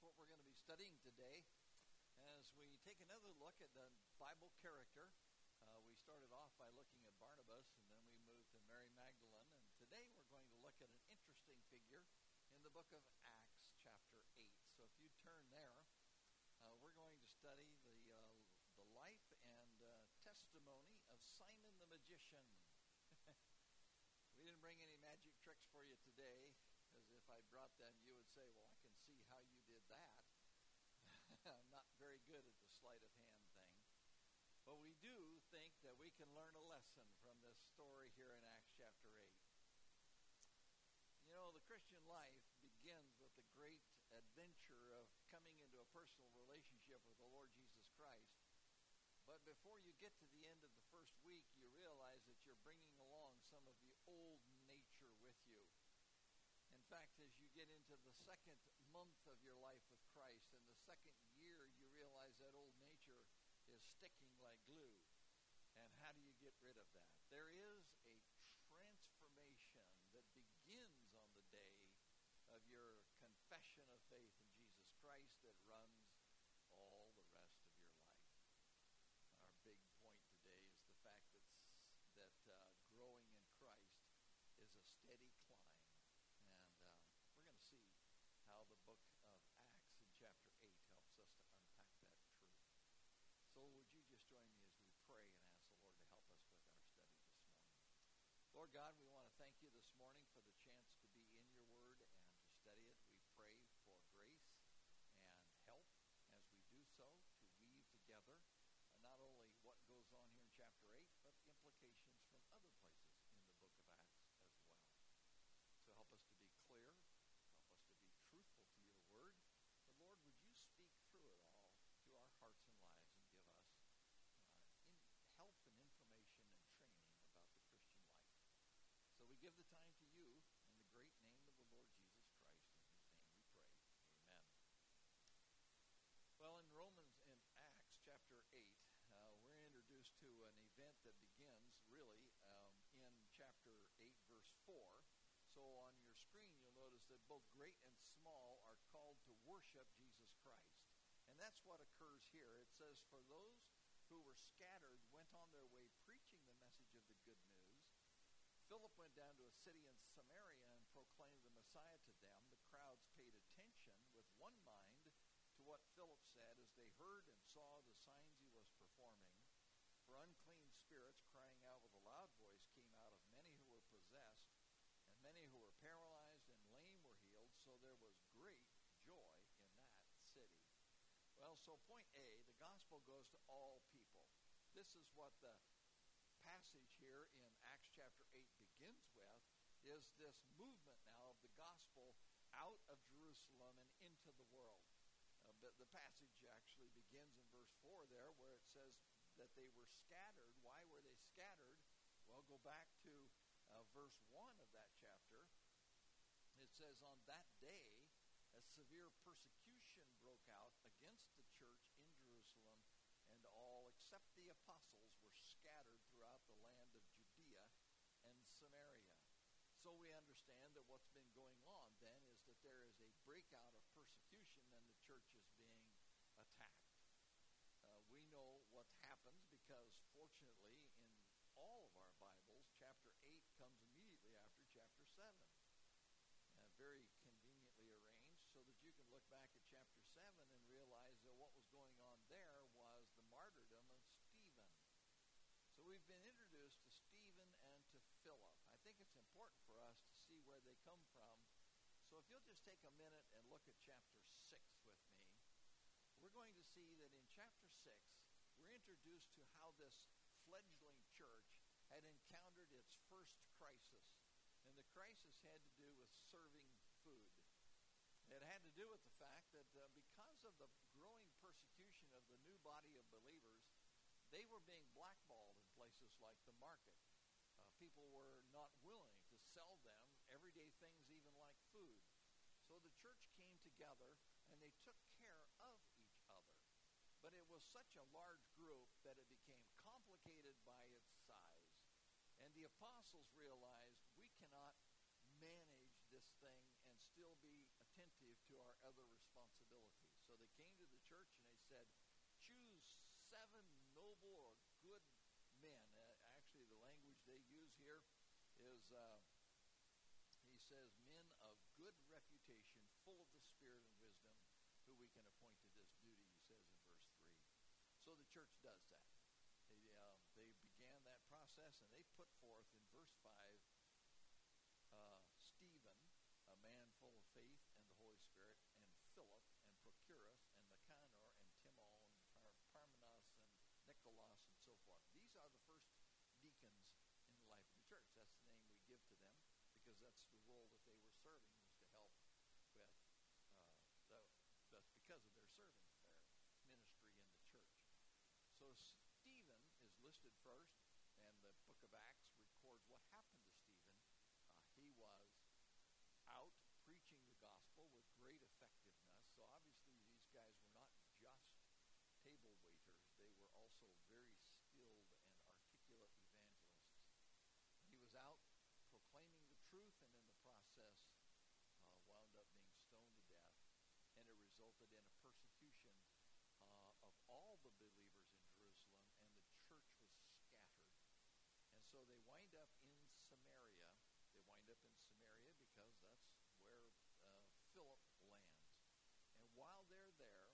what we're going to be studying today as we take another look at the Bible character. We started off by looking at Barnabas, and then we moved to Mary Magdalene, and today we're going to look at an interesting figure in the book of Acts, chapter 8. So if you turn there, we're going to study the life and testimony of Simon the magician. We didn't bring any magic tricks for you today, because if I brought them, you would say, well, I can see how you did that. I'm not very good at the sleight of hand thing. But we do think that we can learn a lesson from this story here in Acts chapter 8. You know, the Christian life begins with the great adventure of coming into a personal relationship with the Lord Jesus Christ. But before you get to the end of the first week, you realize that you're bringing along some of the old nature with you. In fact, as you get into the second month of your life with Christ, and the second year, you realize that old nature is sticking like glue. And how do you get rid of that? There is a transformation that begins on the day of your confession of faith in Jesus Christ that runs all the rest of your life. Our big point today is the fact that growing in Christ is a steady climb. And we're going to see how the book of Acts in chapter 8 helps us to unpack that truth. So would you just join me as we pray and ask the Lord to help us with our study this morning. Lord God, we want to thank you this morning for the chance to be in your word and to study it. We pray for grace and help as we do so to weave together not only what goes on here in chapter 8, but implications from other places in the book of Acts as well. So help us to be clear, help us to be truthful to your word. But Lord, would you speak through it all to our hearts and lives and give us help and information and training about the Christian life. So we give the time to you in the great name of the Lord Jesus Christ, in whose name we pray. Amen. Well, in Acts chapter 8, we're introduced to an event that begins really in chapter 8, verse 4. So on your screen, you'll notice that both great and small are called to worship Jesus Christ. And that's what occurs here. It says, for those who were scattered went on their way preaching the message of the good news. Philip went down to a city in Samaria and proclaimed the Messiah to them. The crowds paid attention with one mind to what Philip said as they heard and saw the signs he was performing. For unclean spirits, crying out with a loud voice, came out of many who were possessed, and many who were paralyzed and lame were healed, so there was great joy in that city. Well, so point A, the gospel goes to all people. This is what the passage here in Acts chapter 8 begins with, is this movement now of the gospel out of Jerusalem and into the world. The passage actually begins in verse 4 there, where it says that they were scattered. Why were they scattered? Well, go back to verse 1 of that chapter. It says, on that day, a severe persecution broke out against the church in Jerusalem, and all except the apostles were scattered throughout the land of Judea and Samaria. So we understand that what's been going on then is that there is a breakout of persecution and the church is being attacked. We know what happens because fortunately in all of our Bibles, chapter 8 comes immediately after chapter 7. Very conveniently arranged so that you can look back at chapter 7 and realize that what was going on there was the martyrdom of Stephen. So we've been introduced to Stephen and to Philip. I think it's important for us to see where they come from. So if you'll just take a minute and look at chapter 6 with me, we're going to see that in chapter 6, we're introduced to how this fledgling church had encountered its first crisis. And the crisis had to do with serving food. It had to do with the fact that because of the growing persecution of the new body of believers, they were being blackballed in places like the market. People were not willing to sell them everyday things, even like food. So the church came together and they took care of each other. But it was such a large group that it became complicated by its size. And the apostles realized we cannot manage this thing and still be attentive relative to our other responsibilities. So they came to the church and they said, choose 7 noble or good men. Actually, the language they use here is, he says, men of good reputation, full of the Spirit and wisdom, who we can appoint to this duty, he says in verse 3. So the church does that. They began that process, and they put forth in verse 5, Stephen, a man full of faith and the Holy Spirit, and Philip, and Prochorus, and Nicanor, and Timon, and Parmenas, and Nicholas, and so forth. These are the first deacons in the life of the church. That's the name we give to them, because that's the role that they were serving, was to help with, that's because of their serving, their ministry in the church. So Stephen is listed first, and the book of Acts records what happened to Stephen. He was out preaching the gospel with great effectiveness. So obviously these guys were not just table waiters. They were also very skilled and articulate evangelists. He was out proclaiming the truth, and in the process wound up being stoned to death. And it resulted in a persecution of all the believers in Jerusalem, and the church was scattered. And so they wind up in Samaria. They wind up in Samaria because that's where Philip lands. And while they're there,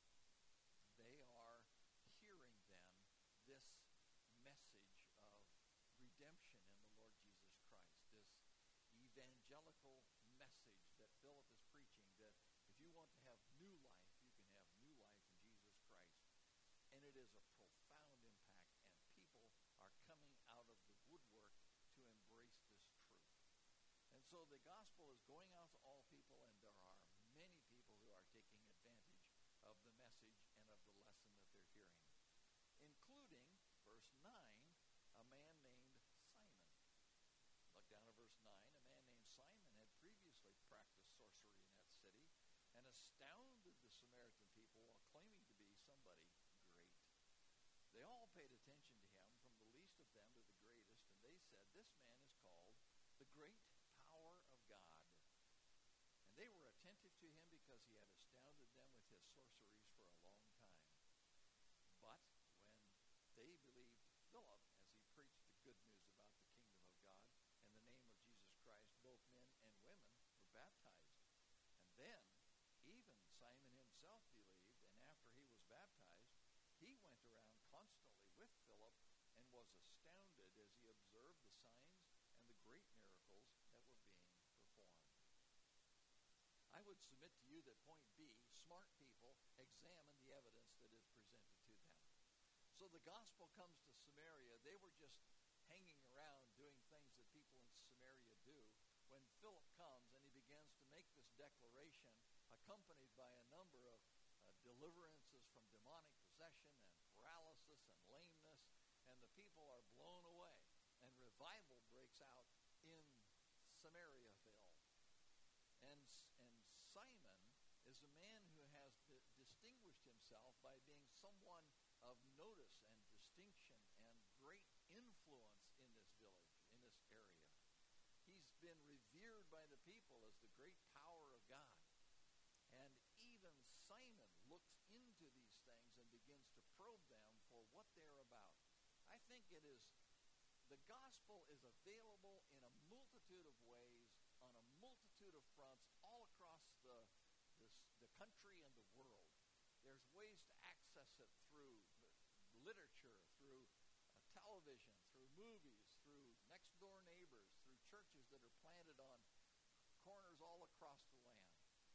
they are hearing then this message of redemption in the Lord Jesus Christ, this evangelical message that Philip is preaching, that if you want to have new life, you can have new life in Jesus Christ. And it is a profound impact, and people are coming out of the woodwork to embrace this truth. And so the gospel is going out to all people, and there are many people who are taking advantage of the message and of the lesson that they're hearing, including, verse 9, a man named Simon. Look down at verse 9. A man named Simon had previously practiced sorcery in that city and astounded the Samaritan people while claiming to be somebody great. They all paid attention to him, from the least of them to the greatest, and they said, this man is called the great power of God. And they were attentive to him because he had astounded them with his sorceries for a long time. But when they believed Philip as he preached the good news about the kingdom of God and the name of Jesus Christ, both men and women were baptized. And then even Simon himself believed, and after he was baptized, he went around constantly with Philip and was astounded as he observed the signs and the great miracles that were being performed. I would submit to you that point B, smart people examine the evidence that is presented to them. So the gospel comes to Samaria. They were just hanging around doing things that people in Samaria do. When Philip comes and he begins to make this declaration, accompanied by a number of deliverances from demonic possession and paralysis and lameness, and the people are blown away, and revival breaks out in Samariaville. And Simon is a man who has distinguished himself by being someone of notice and distinction and great influence in this village, in this area. He's been revered by the people as the great power of God. And even Simon looks into these things and begins to probe them for what they're about. I think the gospel is available in a multitude of ways, on a multitude of fronts, all across the country and the world. There's ways to access it through literature, through television, through movies, through next-door neighbors, through churches that are planted on corners all across the land.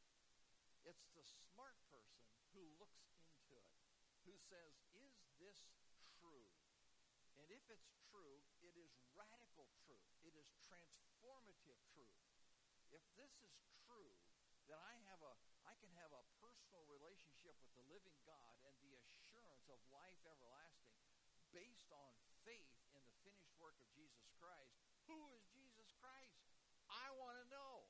It's the smart person who looks into it, who says, is this true? And if it's true, it is radical truth. It is transformative truth. If this is true, then I can have a personal relationship with the living God and the assurance of life everlasting based on faith in the finished work of Jesus Christ. Who is Jesus Christ? I want to know.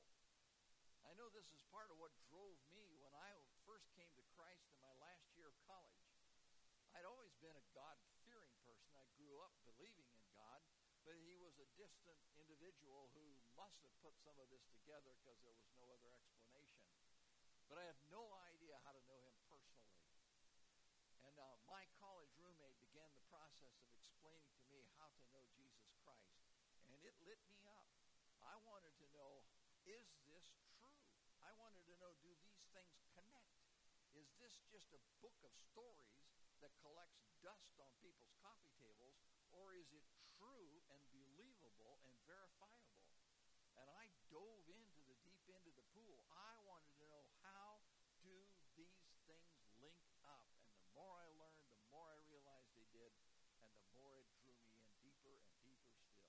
I know this is part of what drove me when I first came to Christ in my last year of college. I'd always been a God-fearing person. I grew up believing in God, but he was a distant individual who must have put some of this together because there was no other explanation. but I have no idea how to know him personally. And my college roommate began the process of explaining to me how to know Jesus Christ, and it lit me up. I wanted to know, is this true? I wanted to know, do these things connect? Is this just a book of stories that collects dust on people's coffee tables, or is it true and believable and verifiable? And I dove into the deep end of the pool. I wanted to know, how do these things link up? And the more I learned, the more I realized they did, and the more it drew me in deeper and deeper still.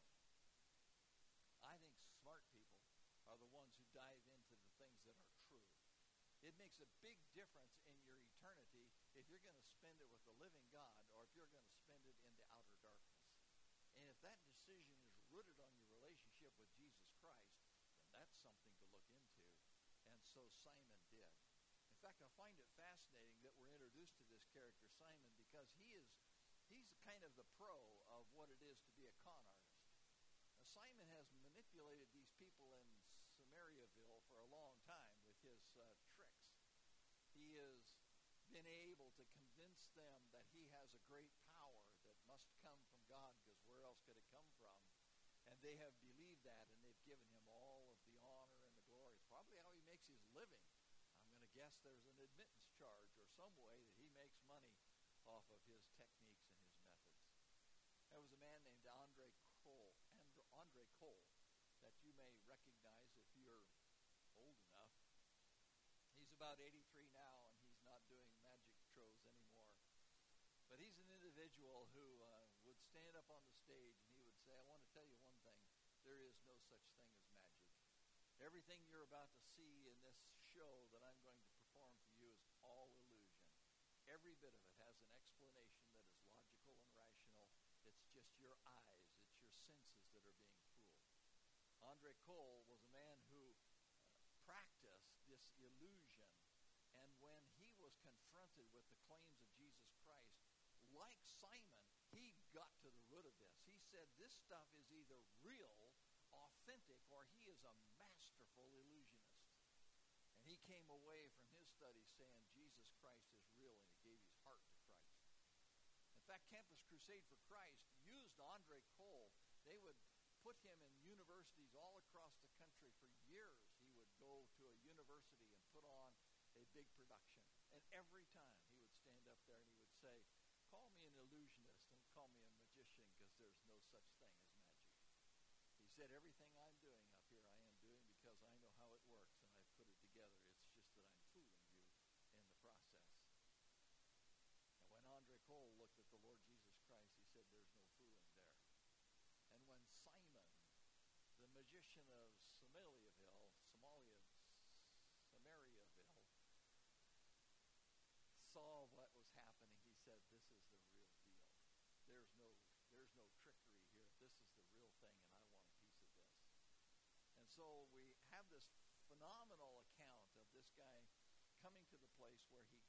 I think smart people are the ones who dive into the things that are true. It makes a big difference in your eternity if you're going to spend it with the living God or if you're going to spend it in the outer darkness. And if that decision is rooted on your relationship with Jesus Christ, then that's something to look into. And so Simon did. In fact, I find it fascinating that we're introduced to this character, Simon, because he's kind of the pro of what it is to be a con artist. Now, Simon has manipulated these people in Samariaville for a long time with his tricks. He has been able to convince them that he has a great power that must come from God, because where else could it come from? And they have believed that, and they've given him all of the honor and the glory. It's probably how he makes his living. I'm going to guess there's an admittance charge or some way that he makes money off of his techniques and his methods. There was a man named Andre Cole, that you may recognize if you're old enough. He's about 83 now, and he's not doing magic shows anymore. But he's an individual who would stand up on the stage, and he would say, I want to tell you one thing. There is no such thing as magic. Everything you're about to see in this show that I'm going to perform for you is all illusion. Every bit of it has an explanation that is logical and rational. It's just your eyes, it's your senses that are being fooled. Andre Cole was a man who practiced this illusion, and when he was confronted with the claims of Jesus Christ, like Simon, he got to the root of this. He said, this stuff is either real, authentic, or he is a masterful illusionist. And he came away from his study saying Jesus Christ is real, and he gave his heart to Christ. In fact, Campus Crusade for Christ used Andre Cole. They would put him in universities all across the country for years. He would go to a university and put on a big production. And every time he would stand up there and he would say, call me an illusionist, don't call me a magician, because there's no such thing as magic. He said, everything I'm doing up here, I am doing because I know how it works, and I've put it together. It's just that I'm fooling you in the process. And when Andre Cole looked at the Lord Jesus Christ, he said, there's no fooling there. And when Simon, the magician of Samariaville, saw what was happening, he said, this is the real deal. There's no trickery here. This is the real thing, and I want a piece of this. And so we have this phenomenal account of this guy coming to the place where he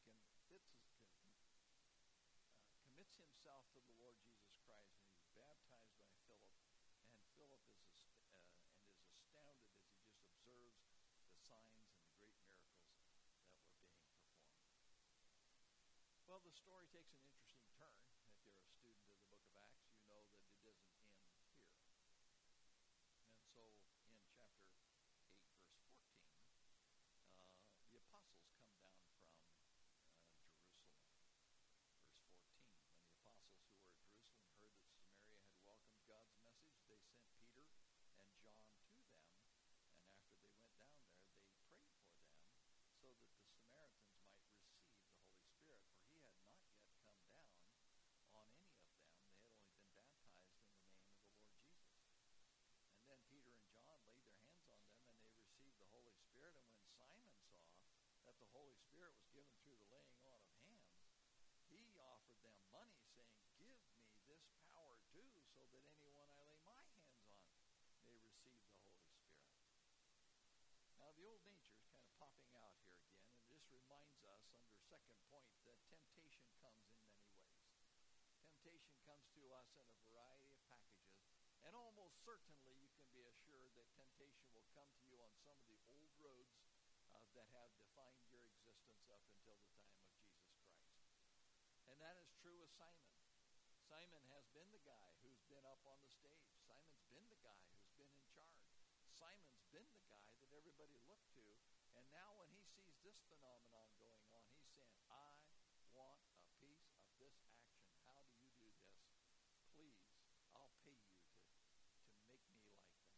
commits himself to the Lord Jesus Christ, and he's baptized by Philip. And Philip is astounded as he just observes the signs and the great miracles that were being performed. Well, the story takes an interesting turn. If you're a student of the book of Acts, you know that it doesn't end here. And so in chapter 8, verse 14, the apostles come down from Jerusalem. Verse 14, when the apostles who were at Jerusalem heard that Samaria had welcomed God's message, they sent Peter and John to them. And after they went down there, they prayed for them so that the Samaritans might receive the Holy Spirit, for he had not yet come down on any of them. They had only been baptized in the name of the Lord Jesus. And then Peter and John laid their hands on them, and they received the Holy Spirit. And when Simon saw that the Holy Spirit was given through the laying on of hands, he offered them money, saying, give me this power too, so that anyone I lay my hands on may receive the Holy Spirit. Now, the old nature is kind of popping out here again, and this reminds us under second point that temptation comes in many ways. Temptation comes to us in a variety of packages, and almost certainly you can be assured that temptation will come to you on some of the old roads that that have defined your existence up until the time of Jesus Christ. And that is true with Simon. Simon has been the guy who's been up on the stage. Simon's been the guy who's been in charge. Simon's been the guy that everybody looked to. And now when he sees this phenomenon going on, he's saying, I want a piece of this action. How do you do this? Please, I'll pay you to make me like that.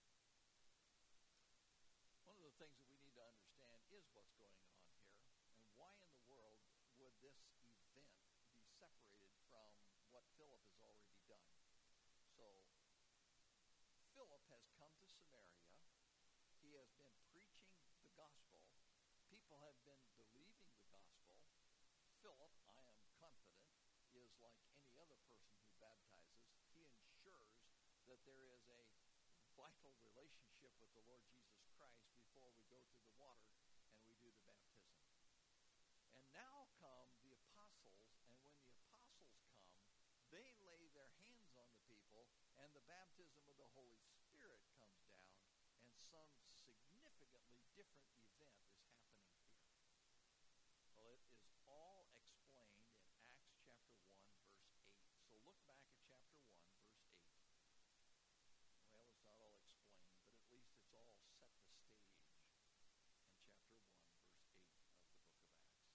One of the things that we need to understand is what's going on here. And why in the world would this event be separated from what Philip has already done? So, Philip has come to Samaria. He has been preaching the gospel. People have been believing the gospel. Philip, I am confident, is like any other person who baptizes. He ensures that there is a vital relationship with the Lord Jesus Christ before we go to the water and we do the baptism. And now come the apostles, and when the apostles come, they lay their hands on the people, and the baptism of the Holy Spirit comes down, and some significantly different event is happening here. Well, it is all explained in Acts chapter 1, verse 8. So look back at chapter 1, verse 8. Well, it's not all explained, but at least it's all set the stage in chapter 1, verse 8 of the book of Acts.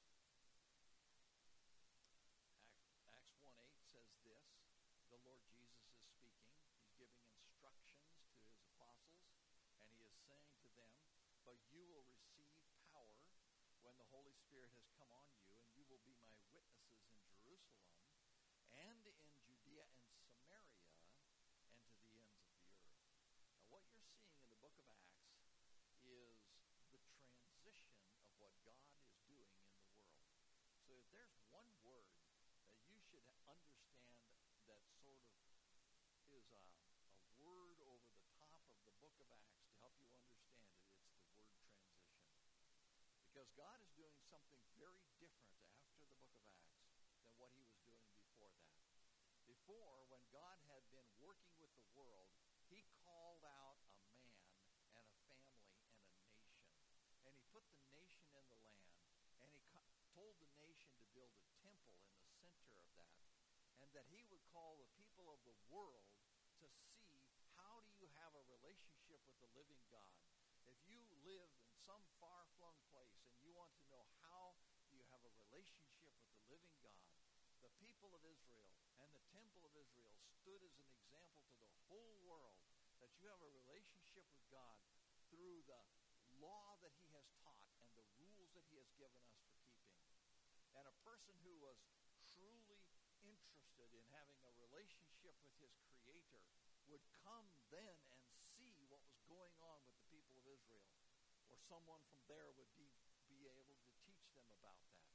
Acts 1:8 says this, the Lord Jesus is speaking. He's giving instructions to his apostles, and he is saying to them, but you will receive power when the Holy Spirit has come on you, and you will be my witnesses in Jerusalem and in Judea and Samaria and to the ends of the earth. Now, what you're seeing in the book of Acts is the transition of what God is doing in the world. So if there's one word that you should understand that sort of is a word over the top of the book of Acts to help you understand it, it's the word transition. Because God is doing something very different after the book of Acts than what he was doing before that. Before, when God had been working with the world, he called out a man and a family and a nation. And he put the nation in the land. And he told the nation to build a temple in the center of that. And that he would call the people of the world to see, how do you have a relationship with the living God? If you live in some far-flung place and you want to know how do you have a relationship with the living God, the people of Israel and the temple of Israel stood as an example to the whole world that you have a relationship with God through the law that he has taught and the rules that he has given us for keeping. And a person who was truly interested in having a relationship with his Creator would come then and see what was going on with the people of Israel, or someone from there would be able to teach them about that.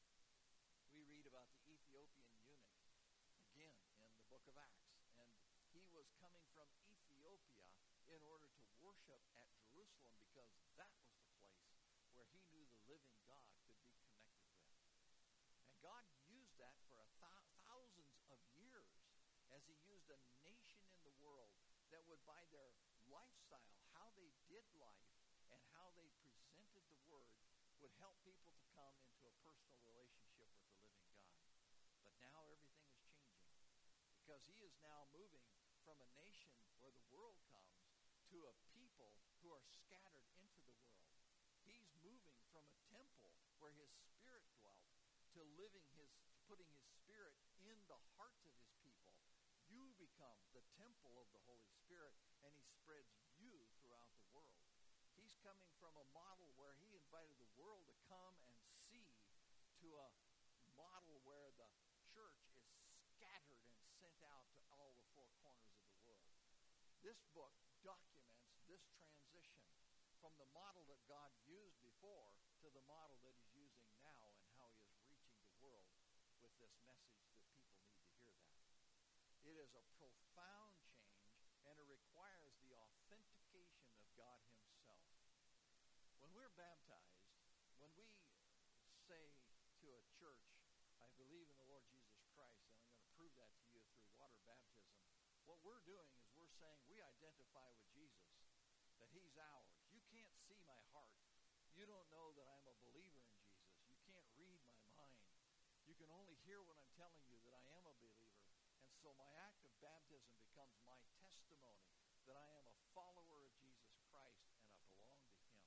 We read about the Ethiopian eunuch again in the book of Acts, and he was coming from Ethiopia in order to worship at Jerusalem because that was the place where he knew the living God could be connected with. And God used that for thousands of years as he used a nation in the world that would, by their lifestyle, how they did life and how they presented the word, would help people to come into a personal relationship with the living God. But now everything is changing because he is now moving from a nation where the world comes to a people who are scattered into the world. He's moving from a temple where his spirit dwelt to putting his spirit in the hearts of his people. You become the temple of the Holy Spirit, and he spreads you throughout the world. He's coming from a model where he invited the world to come and see to a model where the church is scattered and sent out to all the four corners of the world. This book documents this transition from the model that God used before to the model that he's using now, and how he is reaching the world with this message that people need to hear that. It is a profound change, and it requires the authentication of God himself. When we're baptized, when we say to a church, I believe in the Lord Jesus Christ, and I'm going to prove that to you through water baptism, what we're doing is we're saying we identify with Jesus, that he's ours. You can't see my heart. You don't know that I'm a believer in Jesus. You can't read my mind. You can only hear when I'm telling you that I am a believer. And so my act of baptism becomes my testimony that I am a follower of Jesus Christ and I belong to him.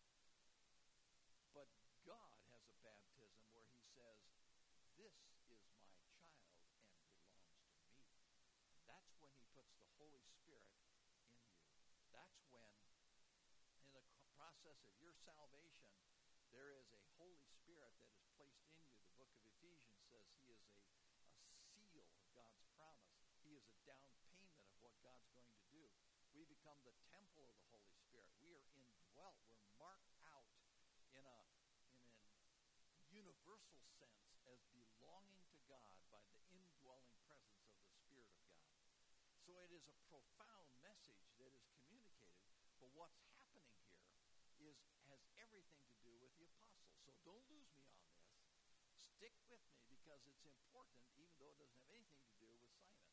But God has a baptism where he says, this is my child and belongs to me. That's when he puts the Holy Spirit in you. That's when, in the process of your salvation, there is a Holy Spirit that is placed in you. The book of Ephesians says he is a seal of God's promise. He is a down payment of what God's going to do. We become the temple of the Holy Spirit. We are indwelt. We're marked out in an universal sense as belonging to God by the indwelling presence of the Spirit of God. So it is a profound message that is communicated, but what's happening here has everything to do with the apostles. So don't lose me on this. Stick with me because it's important, even though it doesn't have anything to do with Simon.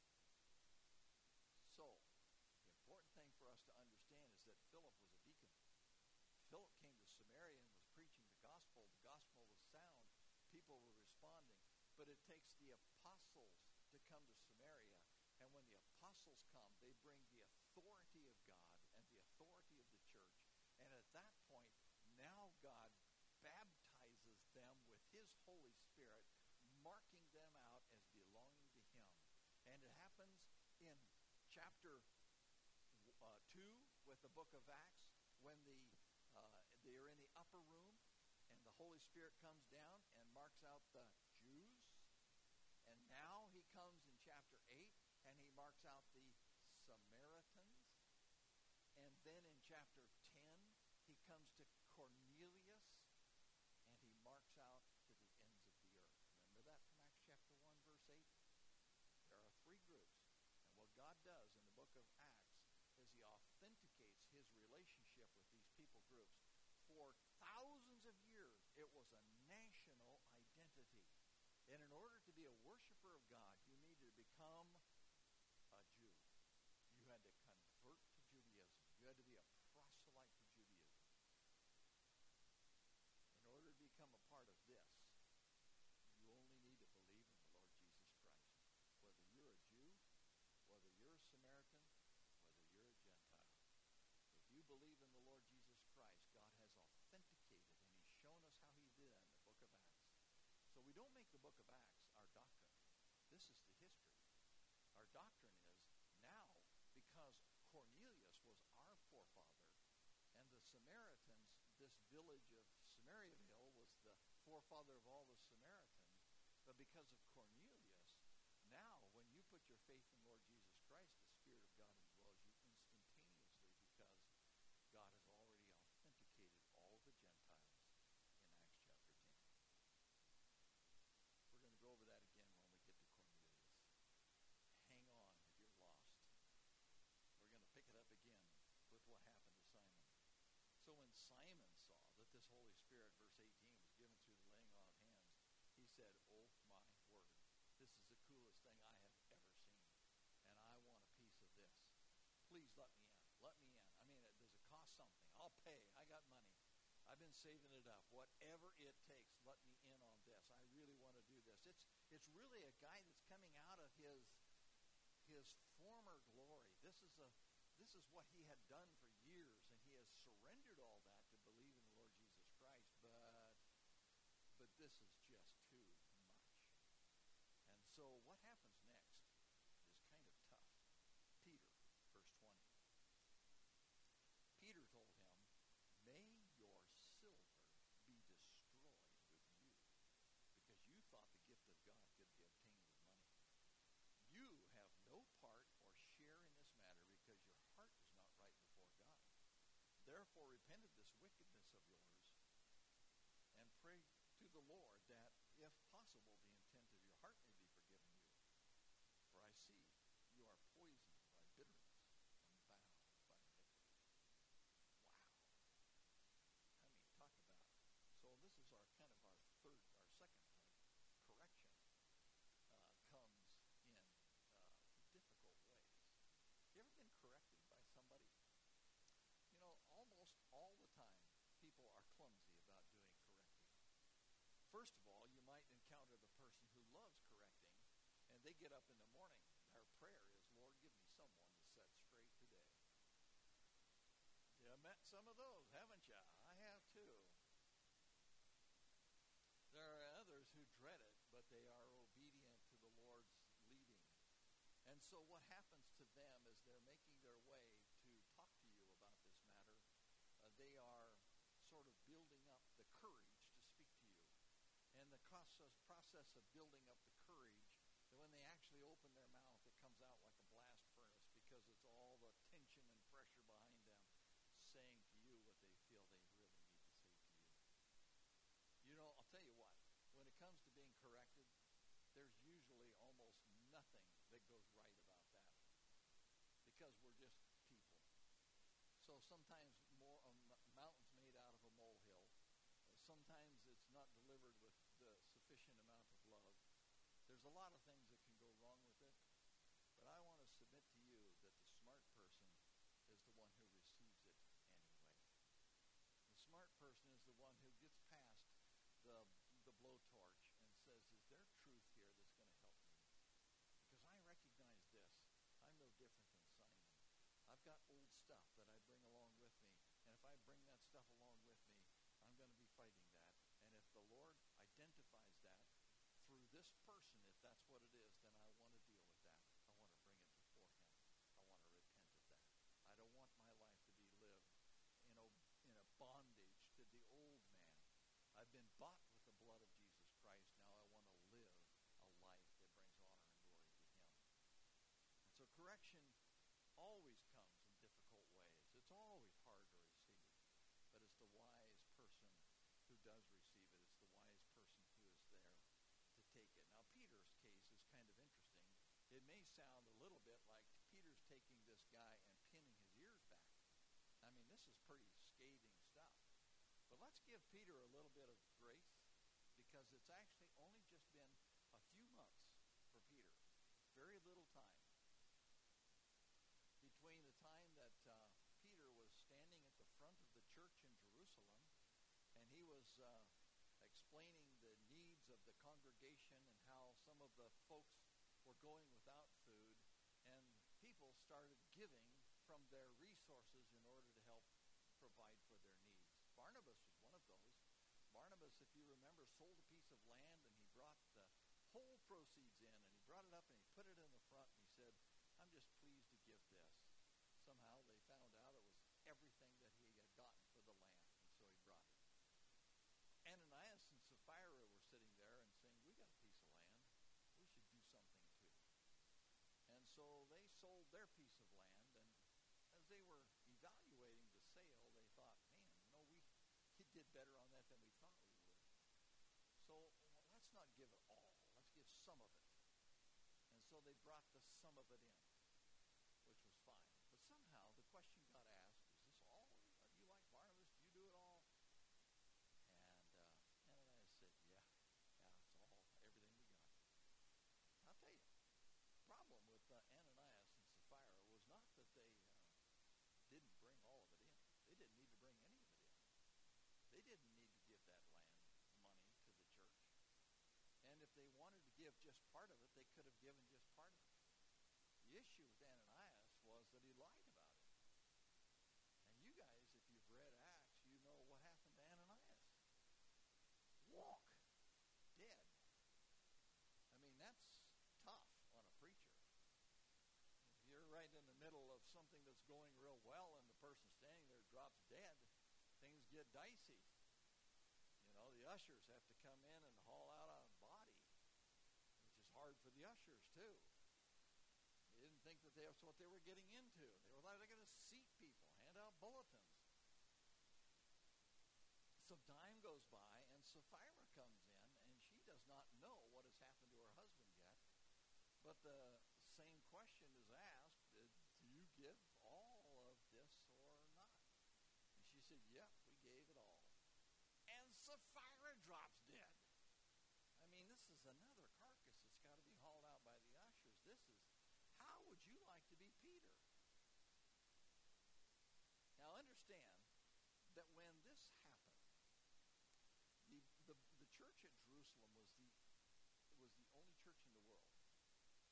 So, the important thing for us to understand is that Philip was a deacon. Philip came to Samaria and was preaching the gospel. The gospel was sound. People were responding. But it takes the apostles to come to Samaria. And when the apostles come, they bring the authority of God and the authority of the church. And at that point, now God baptizes them with his Holy Spirit, marking them out as belonging to him. And it happens in chapter 2 with the book of Acts when they are in the upper room and the Holy Spirit comes down and marks out the Jews. And now he comes in chapter 8 and he marks out the Samaritans. And then in chapter 10, he comes to Cornelius and he marks out to the ends of the earth. Remember that from Acts chapter 1, verse 8? There are three groups. And what God does in the book of Acts is he authenticates his relationship with these people groups. For thousands of years, it was a national identity. And in order to be a worshiper of God, you needed to become a Jew. You had to convert to Judaism. You had to be a proselyte to Judaism. In order to become a part of this, you only need to believe in the Lord Jesus Christ. Whether you're a Jew, whether you're a Samaritan, whether you're a Gentile. If you believe in the Lord Jesus Christ, God has authenticated and he's shown us how he did that in the book of Acts. So we don't make the book of Acts our doctrine. This is the history. Our doctrine is now, because Cornelius was our forefather, and the Samaritans, this village of Samariaville was the forefather of all the Samaritans, but because of Cornelius, now when you put your faith in Lord Jesus Christ, the Spirit of God indwells you instantaneously because God has already authenticated all the Gentiles in Acts chapter 10. We're going to go over that again when we get to Cornelius. Hang on if you're lost. We're going to pick it up again with what happened to Simon. So when Simon saw that this Holy Spirit, verse 18, was given through the laying on of hands, he said, "Oh my word, this is the coolest thing I have ever seen, and I want a piece of this. Please let me in. Let me in. I mean, does it cost something? I'll pay. I got money. I've been saving it up. Whatever it takes, let me in on this. I really want to do this." It's really a guy that's coming out of his former glory. This is what he had done for years, and he has surrendered all that to believe in the Lord Jesus Christ. But this is just too much. And so what happens next is kind of tough. Peter, verse 20. Peter told him, "May your silver be destroyed with you, because you thought the gift of God could be obtained with money. You have no part or share in this matter, because your heart is not right before God. Therefore repent of this wickedness of yours, and pray to the Lord that, if possible, the intent of your heart may be forgiven you. For I see you are poisoned by bitterness and bound by iniquity." Wow. I mean, talk about it. So this is our second point. Correction comes in difficult ways. You ever been corrected by somebody? You know, almost all the time, people are clumsy about doing they get up in the morning, their prayer is, Lord, give me someone to set straight today. You met some of those, haven't you? I have too. There are others who dread it, but they are obedient to the Lord's leading. And so what happens to them as they're making their way to talk to you about this matter, they are sort of building up the courage to speak to you. And the process of building up the courage, that when they actually open their mouth, it comes out like a blast furnace because it's all the tension and pressure behind them saying to you what they feel they really need to say to you. You know, I'll tell you what, when it comes to being corrected, there's usually almost nothing that goes right about that because we're just people. So sometimes more mountains made out of a molehill. Sometimes it's not delivered with the sufficient amount of love. There's a lot of things that can go wrong with it, but I want to submit to you that the smart person is the one who receives it anyway. The smart person is the one who gets past the blowtorch and says, is there truth here that's going to help me? Because I recognize this. I'm no different than Simon. I've got old stuff that I bring along with me, and if I bring that stuff along with me, I'm going to be fighting that. And if the Lord identifies that through this person, if that's what it is, then I want to deal with that. I want to bring it before Him. I want to repent of that. I don't want my life to be lived in a bondage to the old man. I've been bought with the blood of Jesus Christ. Now I want to live a life that brings honor and glory to Him. And so correction always comes in difficult ways. It's always hard to receive. But it's the wise person who does receive it. It's the wise person who is there to take it. Now, Peter's case is kind of interesting. It may sound a little bit like Peter's taking this guy and pinning his ears back. I mean, this is pretty scathing stuff. But let's give Peter a little bit of grace because it's actually only just been a few months for Peter. Very little time. Between the time that Peter was standing at the front of the church in Jerusalem and he was explaining the needs of the congregation and how some of the folks were going without food, and people started giving from their resources in order to help provide for their needs. Barnabas was one of those. Barnabas, if you remember, sold a piece of land and he brought the whole proceeds in and he brought it up and he put it in the front and he said, I'm just pleased to give this. Somehow they found out it was everything that he had gotten for the land, and so he brought it. Ananias and Sapphira were sitting there and saying, we got a piece of land. We should do something too. And so they sold their piece of land, and as they were evaluating the sale, they thought, man, we did better on that than we thought we would. So let's not give it all. Let's give some of it. And so they brought the sum of it in, which was fine. But somehow the question got asked, is this all? You like Barnabas? Do you do it all? And Ananias said, yeah, it's all, everything we got. I'll tell you, the problem with Ananias and Sapphira was not that they didn't bring all of it in. They didn't need to bring any of it in. They didn't need to give that land money to the church. And if they wanted to give just part of it, they could have given just part of it. The issue with Ananias was that he lied about it. And you guys, if you've read Acts, you know what happened to Ananias. Walk. Dead. I mean, that's tough on a preacher. If you're right in the middle of something that's going real well and the person standing there drops dead, things get dicey. You know, the ushers have to come in and haul out a body, which is hard for the ushers too. They didn't think that that's what they were getting into. They were like, they're going to seat people, hand out bulletins. Some time goes by, and Sapphira comes in, and she does not know what has happened to her husband yet. But the same question is asked, do you give all of this or not? And she said, yep, we gave it all. And Sapphira drops dead. I mean, this is another carcass that's got to be hauled out by the ushers. This is, how would you like to be Peter? Now understand that when this happened, the church at Jerusalem was the only church in the world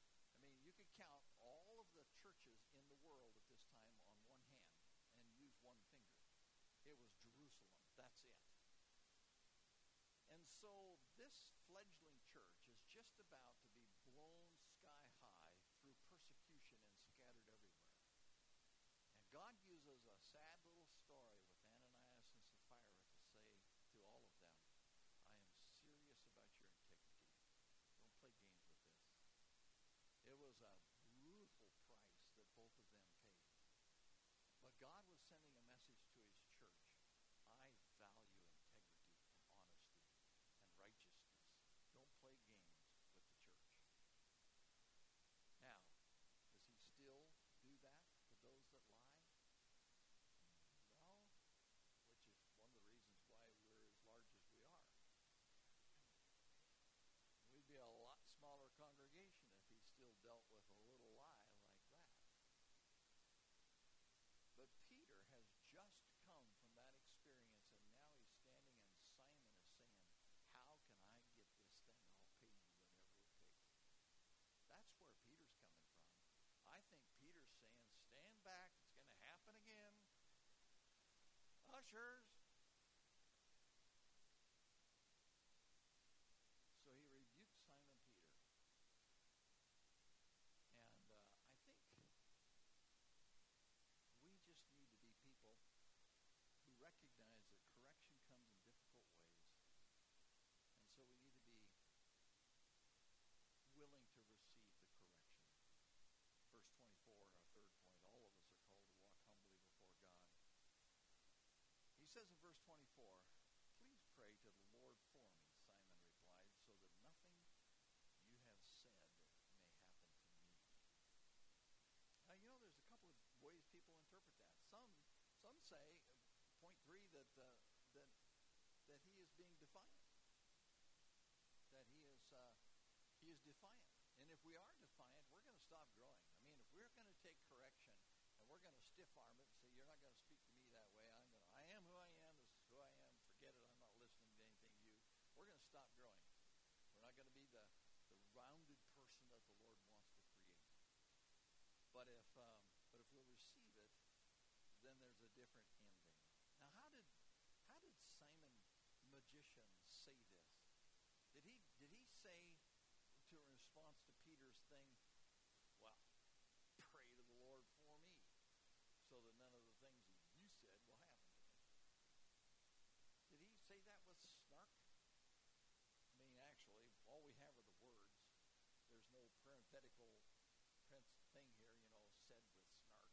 count all of the churches in the world at this time on one hand and use one finger. It was Jerusalem. That's it. And so this fledgling church is just about to be blown sky high through persecution and scattered everywhere. And God uses a sad little story with Ananias and Sapphira to say to all of them, I am serious about your integrity. Don't play games with this. It was a brutal price that both of them paid. But God was sending a message to his church. I value integrity and honesty and righteousness. Don't play games with the church. Now, does he still do that to those that lie? No, which is one of the reasons why we're as large as we are. We'd be a lot smaller congregation if he still dealt with a little lie like that. But Peter has just come from that experience, and now he's standing, and Simon is saying, how can I get this thing? I'll pay you whatever it takes. That's where Peter's coming from. I think Peter's saying, stand back, it's going to happen again. Ushers. So he rebuked Simon Peter. And I think we just need to be people who recognize that correction comes in difficult ways. And so we need to be willing to receive the correction. Verse 24, our third point, all of us are called to walk humbly before God. He says in verse 24, please pray to the Lord for me, Simon replied, so that nothing you have said may happen to me. Now, you know, there's a couple of ways people interpret that. Some say, point 3, that he is being defiant. That he is defiant. And if we are defiant, we're going to stop growing. I mean, if we're going to take correction and we're going to stiff arm it and say, you're not going to speak to me that way, I am who I am, this is who I am, forget it, I'm not listening to anything we're going to stop growing. We're not going to be the rounded person that the Lord wants to create. But if we'll receive it, then there's a different ending. Now, how did Simon magician say this? Did he say to in response to Peter's thing, well, pray to the Lord for me, so that none of the things you said will happen to me? Did he say that with snark? I mean, actually, all we have are the words. There's no parenthetical thing here, said with snark.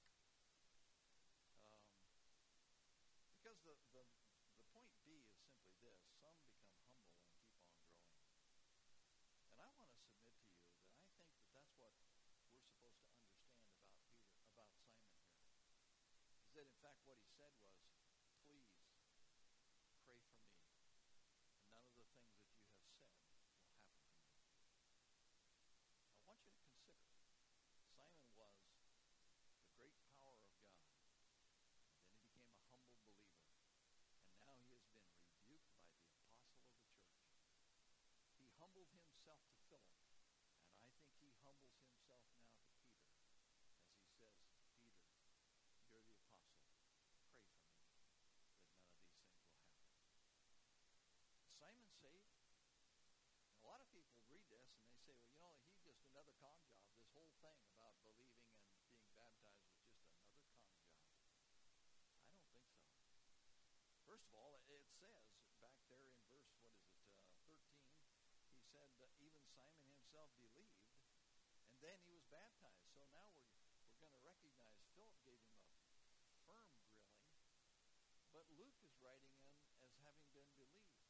Because the point B is simply this: some become humble and keep on growing. And I want to submit to you that I think that that's what we're supposed to understand about Simon here. Is that in fact what he said was, please pray for me, and none of the things that you have said will happen to me. I want you to consider, Simon was the great power of God. And then he became a humble believer. And now he has been rebuked by the apostle of the church. He humbled himself to Philip, and I think he humbles himself now to Peter as he says, Peter, you're the apostle. Pray for me that none of these things will happen. Is Simon saved? And a lot of people read this and they say, well, he's just another con job. This whole thing about believing and being baptized was just another con job. I don't think so. First of all, it says back there in verse, 13, he said even Simon himself believed, and then he was baptized. So now we're going to recognize Philip gave him a firm grilling, but Luke is writing in as having been believed.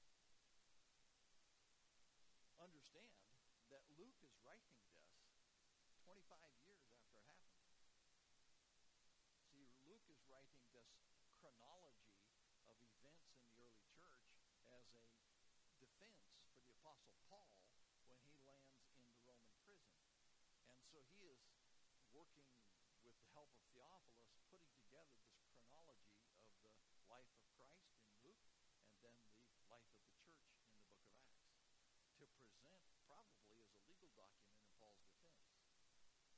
Understand that Luke is writing this 25 years after it happened. See, Luke is writing this chronology of events in the early church as a defense for the Apostle Paul when he lands in the Roman prison. And so he is working with the help of Theophilus, putting together this chronology of the life of Christ in Luke and then the life of the church in the book of Acts, to present probably as a legal document in Paul's defense.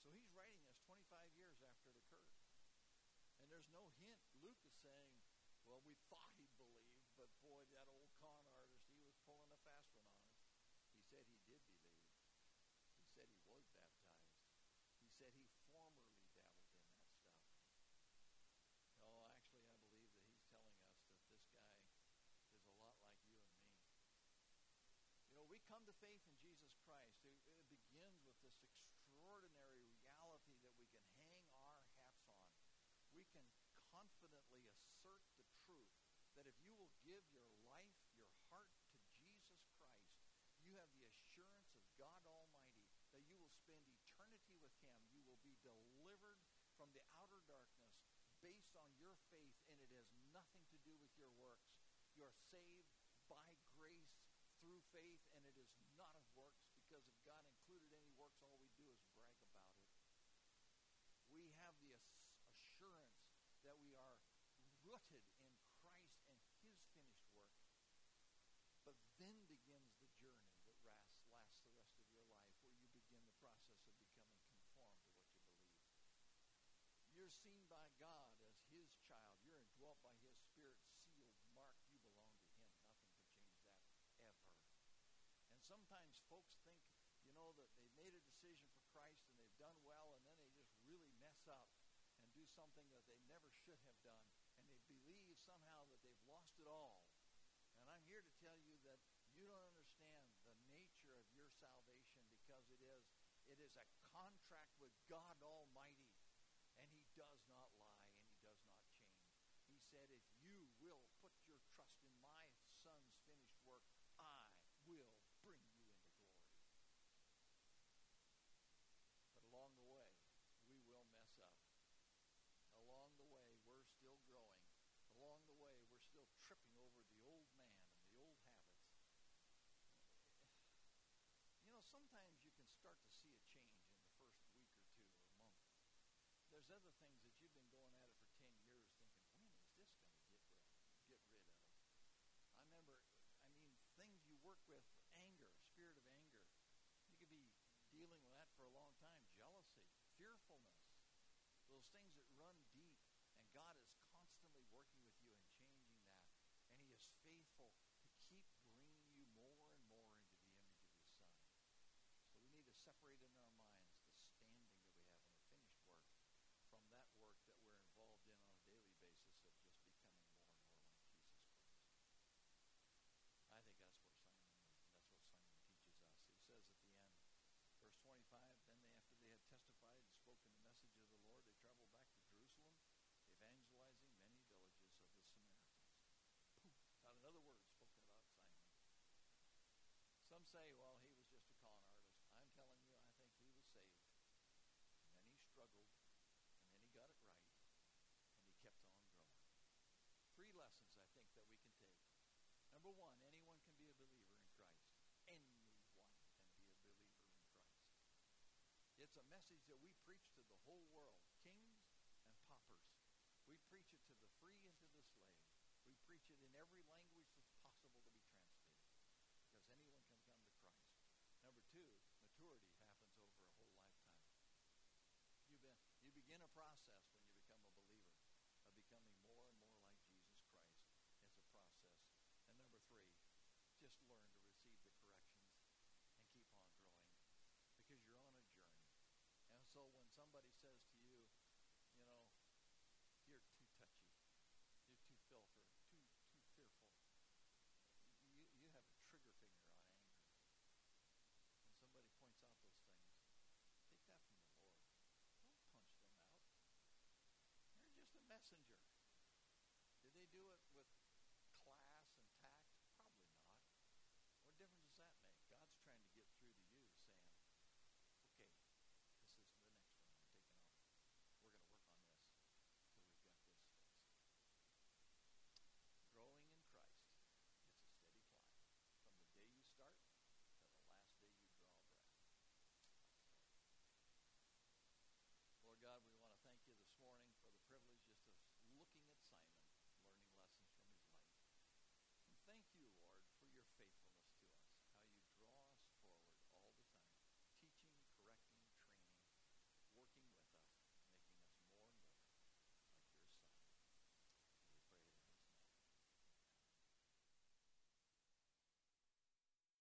So he's writing this 25 years after it occurred. And there's no hint. Luke is saying, well, we thought he believed, but boy, that old con artist, he was pulling a fast one on us. He said he did believe. He said he was baptized. He said he formerly dabbled in that stuff. No, actually, I believe that he's telling us that this guy is a lot like you and me. You know, we come to faith in Jesus Christ. It begins with this extraordinary reality that we can hang our hats on. We can confidently assert the truth that if you will give your life, your heart to Jesus Christ, you have the assurance of God Almighty that you will spend eternity with Him. You will be delivered from the outer darkness based on your faith, and it has nothing to do with your works. You are saved by grace through faith, and it is not of works, because if God included any works, all we do is brag about it. We have the assurance that we are rooted in Christ and His finished work. But then begins the journey that lasts the rest of your life, where you begin the process of becoming conformed to what you believe. You're seen by God as His child. You're indwelt by His Spirit, sealed, marked. You belong to Him. Nothing can change that, ever. And sometimes folks think, you know, that they made a decision for Christ and they've done well, and then they just really mess up and do something that they never should have done, and they believe somehow that they've lost it all. And I'm here to tell you that you don't understand the nature of your salvation, because it is a contract with God Almighty, and He does not lie and He does not change. He said, if you will put your trust in my Son's finished work, I will bring you into glory. But along the way, we will mess up. Along the way, we're still growing. Along the way, we're still tripping over the old man and the old habits. You know, sometimes you can start to see a change in the first week or two or month. There's other things that you've been going at it for 10 years thinking, when is this going to get rid of? Things you work with, anger, spirit of anger. You could be dealing with that for a long time. Jealousy, fearfulness, those things that run deep. And God is constantly working with you and changing that. And He is faithful to keep bringing you more and more into the image of His Son. So we need to separate in our minds the standing that we have in the finished work from that work that we're involved in on a daily basis of just becoming more and more like Jesus Christ. I think that's what Simon teaches us. He says at the end, verse 25, then after they had testified and spoken the message of the Lord, they traveled back to Jerusalem, evangelizing many villages of the Samaritans. Not another word spoken about Simon. Some say, well, he was just a con artist. I'm telling you, I think he was saved. And then he struggled, and then he got it right, and he kept on growing. 3 lessons, I think, that we can take. Number 1, anyone can be a believer in Christ. Anyone can be a believer in Christ. It's a message that we preach to the whole world, kings and paupers. We preach it to